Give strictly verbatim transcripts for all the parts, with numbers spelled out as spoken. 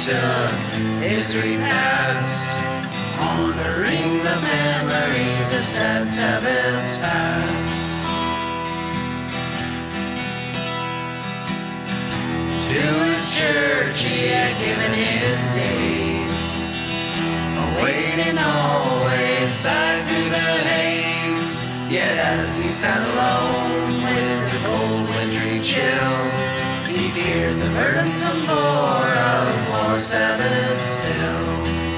took his repast, honoring the memories of sad Sabbaths past. To his church he had given his days, awaiting always sighed through the haze. Yet as he sat alone with the cold wintry chill, he feared the burdensome bore of more Sabbaths still.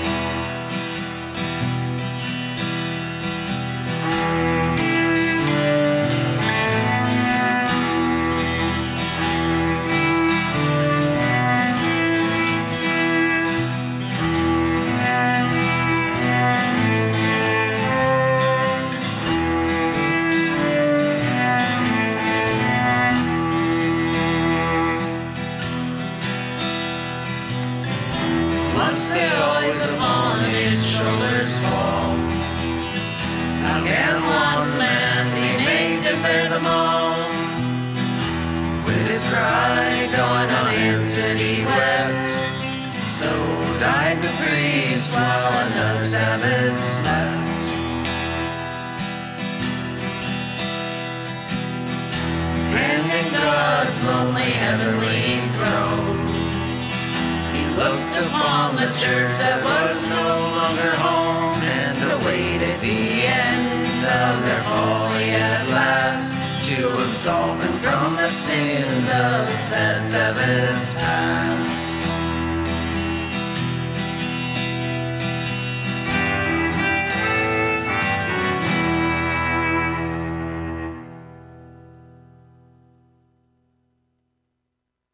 Once they always upon his shoulders fall, how can one man be made to bear them all? With his cry going unanswered he wept, so died the priest while another Sabbath slept. And in God's lonely heavenly throne, looked upon the church that was no longer home, and awaited the end of their folly at last, to absolve them from the sins of sad Sabbaths past.